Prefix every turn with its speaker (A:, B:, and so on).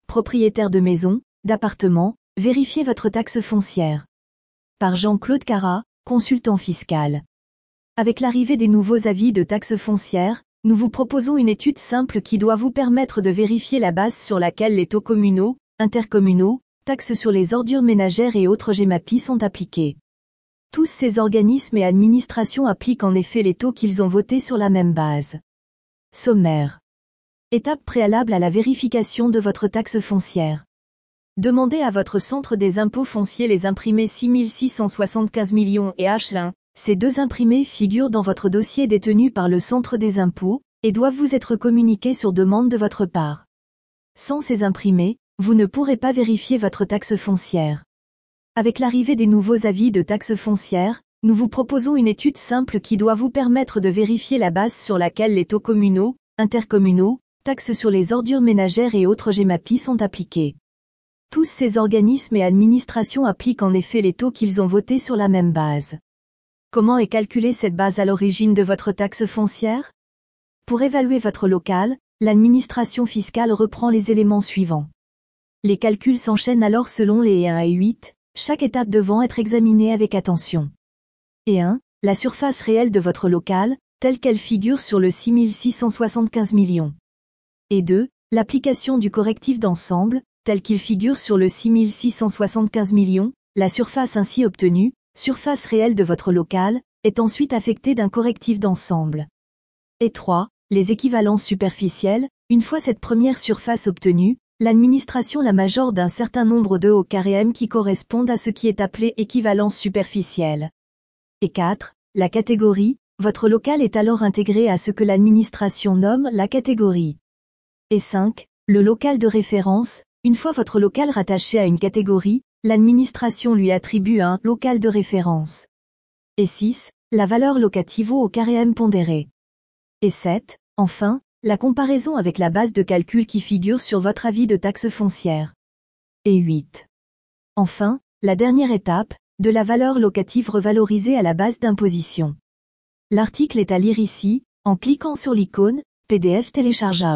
A: propriétaire de maison, d'appartement, vérifiez votre taxe foncière. Par Jean-Claude Carrat, consultant fiscal. Avec l'arrivée des nouveaux avis de taxe foncière, nous vous proposons une étude simple qui doit vous permettre de vérifier la base sur laquelle les taux communaux, intercommunaux, taxes sur les ordures ménagères et autres GEMAPI sont appliqués. Tous ces organismes et administrations appliquent en effet les taux qu'ils ont votés sur la même base. Sommaire. Étape préalable à la vérification de votre taxe foncière. Demandez à votre centre des impôts fonciers les imprimés 6675 millions et H1. Ces deux imprimés figurent dans votre dossier détenu par le centre des impôts, et doivent vous être communiqués sur demande de votre part. Sans ces imprimés, vous ne pourrez pas vérifier votre taxe foncière. Avec l'arrivée des nouveaux avis de taxe foncière, nous vous proposons une étude simple qui doit vous permettre de vérifier la base sur laquelle les taux communaux, intercommunaux, taxes sur les ordures ménagères et autres GEMAPI sont appliqués. Tous ces organismes et administrations appliquent en effet les taux qu'ils ont votés sur la même base. Comment est calculée cette base à l'origine de votre taxe foncière? Pour évaluer votre local, l'administration fiscale reprend les éléments suivants. Les calculs s'enchaînent alors selon les 1 et 8, chaque étape devant être examinée avec attention. Et 1. La surface réelle de votre local, telle qu'elle figure sur le 6675 millions. Et 2. L'application du correctif d'ensemble, tel qu'il figure sur le 6675 millions, la surface ainsi obtenue, surface réelle de votre local, est ensuite affectée d'un correctif d'ensemble. Et 3. Les équivalences superficielles, une fois cette première surface obtenue, l'administration la majore d'un certain nombre de E qui correspondent à ce qui est appelé équivalence superficielle. Et 4. La catégorie, votre local est alors intégré à ce que l'administration nomme la catégorie. Et 5. Le local de référence, une fois votre local rattaché à une catégorie, l'administration lui attribue un local de référence. Et 6. La valeur locative au carré pondéré. Et 7. Enfin, la comparaison avec la base de calcul qui figure sur votre avis de taxe foncière. Et 8. Enfin, la dernière étape, de la valeur locative revalorisée à la base d'imposition. L'article est à lire ici, en cliquant sur l'icône « PDF téléchargeable ».